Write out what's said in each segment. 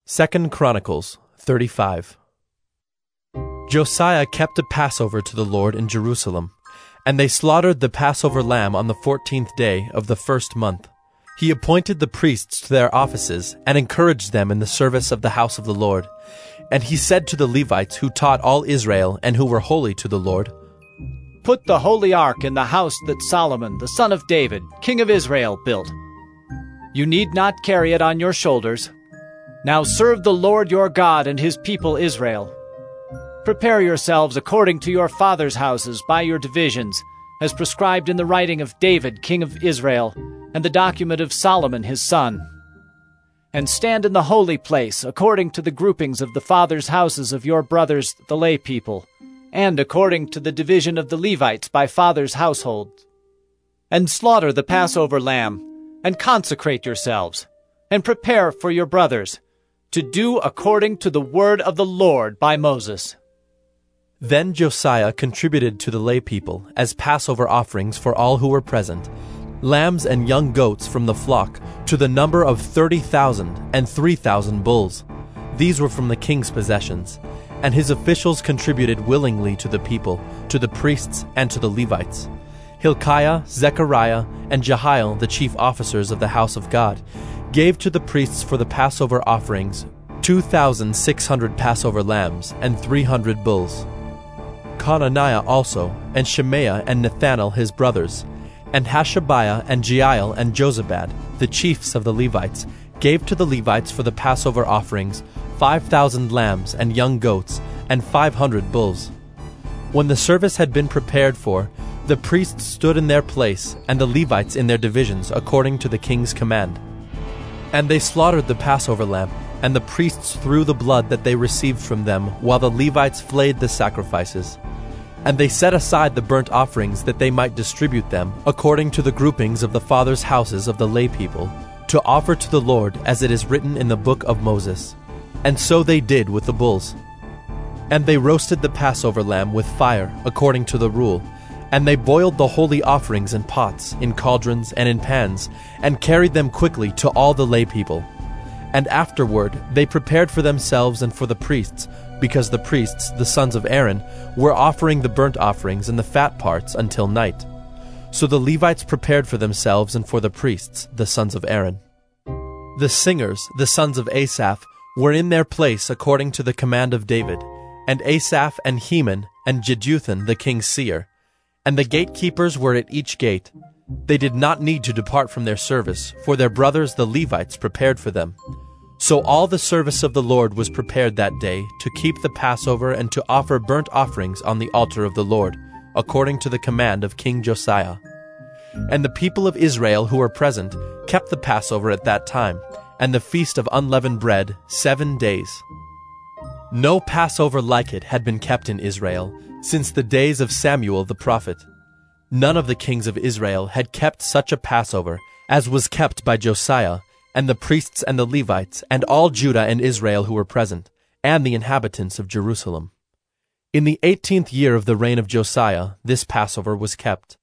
2 Chronicles 35. Josiah kept a Passover to the Lord in Jerusalem, and they slaughtered the Passover lamb on the 14th day of the first month. He appointed the priests to their offices and encouraged them in the service of the house of the Lord. And he said to the Levites who taught all Israel and who were holy to the Lord, "Put the holy ark in the house that Solomon, the son of David, king of Israel, built. You need not carry it on your shoulders. Now serve the Lord your God and his people Israel. Prepare yourselves according to your fathers' houses by your divisions, as prescribed in the writing of David, king of Israel, and the document of Solomon his son. And stand in the holy place according to the groupings of the fathers' houses of your brothers the lay people, and according to the division of the Levites by fathers' households. And slaughter the Passover lamb, and consecrate yourselves, and prepare for your brothers, to do according to the word of the Lord by Moses." Then Josiah contributed to the lay people as Passover offerings for all who were present, lambs and young goats from the flock, to the number of 30,000 and 3,000 bulls. These were from the king's possessions, and his officials contributed willingly to the people, to the priests, and to the Levites. Hilkiah, Zechariah, and Jehiel, the chief officers of the house of God, gave to the priests for the Passover offerings 2,600 Passover lambs and 300 bulls. Conaniah also, and Shemaiah and Nathanael his brothers, and Hashabiah and Jeiel and Jozabad, the chiefs of the Levites, gave to the Levites for the Passover offerings 5,000 lambs and young goats and 500 bulls. When the service had been prepared for, the priests stood in their place and the Levites in their divisions according to the king's command. And they slaughtered the Passover lamb, and the priests threw the blood that they received from them, while the Levites flayed the sacrifices. And they set aside the burnt offerings that they might distribute them, according to the groupings of the fathers' houses of the lay people, to offer to the Lord as it is written in the book of Moses. And so they did with the bulls. And they roasted the Passover lamb with fire, according to the rule. And they boiled the holy offerings in pots, in cauldrons, and in pans, and carried them quickly to all the lay people. And afterward they prepared for themselves and for the priests, because the priests, the sons of Aaron, were offering the burnt offerings and the fat parts until night. So the Levites prepared for themselves and for the priests, the sons of Aaron. The singers, the sons of Asaph, were in their place according to the command of David, and Asaph and Heman and Jeduthun the king's seer. And the gatekeepers were at each gate. They did not need to depart from their service, for their brothers the Levites prepared for them. So all the service of the Lord was prepared that day to keep the Passover and to offer burnt offerings on the altar of the Lord, according to the command of King Josiah. And the people of Israel who were present kept the Passover at that time, and the feast of unleavened bread 7 days. No Passover like it had been kept in Israel since the days of Samuel the prophet. None of the kings of Israel had kept such a Passover as was kept by Josiah, and the priests and the Levites, and all Judah and Israel who were present, and the inhabitants of Jerusalem. In the 18th year of the reign of Josiah, this Passover was kept.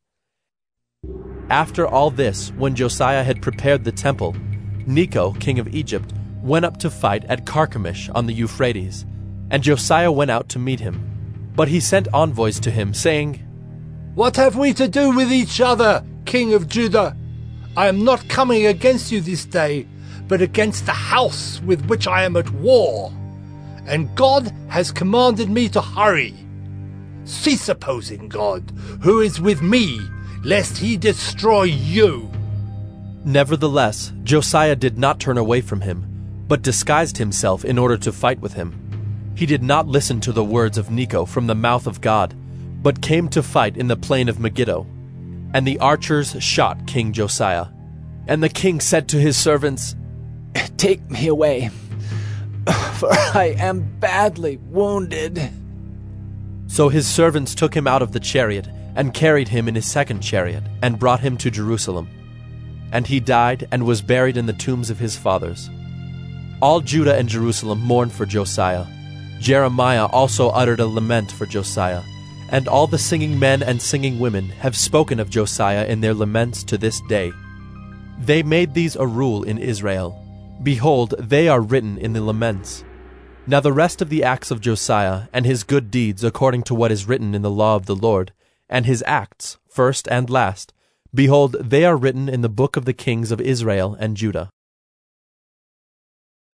After all this, when Josiah had prepared the temple, Necho, king of Egypt, went up to fight at Carchemish on the Euphrates, and Josiah went out to meet him. But he sent envoys to him, saying, "What have we to do with each other, King of Judah? I am not coming against you this day, but against the house with which I am at war. And God has commanded me to hurry. Cease opposing God, who is with me, lest he destroy you." Nevertheless, Josiah did not turn away from him, but disguised himself in order to fight with him. He did not listen to the words of Necho from the mouth of God, but came to fight in the plain of Megiddo. And the archers shot King Josiah. And the king said to his servants, "Take me away, for I am badly wounded." So his servants took him out of the chariot, and carried him in his second chariot, and brought him to Jerusalem. And he died and was buried in the tombs of his fathers. All Judah and Jerusalem mourned for Josiah. Jeremiah also uttered a lament for Josiah, and all the singing men and singing women have spoken of Josiah in their laments to this day. They made these a rule in Israel: Behold, they are written in the laments. Now the rest of the acts of Josiah, and his good deeds according to what is written in the law of the Lord, and his acts, first and last, behold, they are written in the book of the kings of Israel and Judah.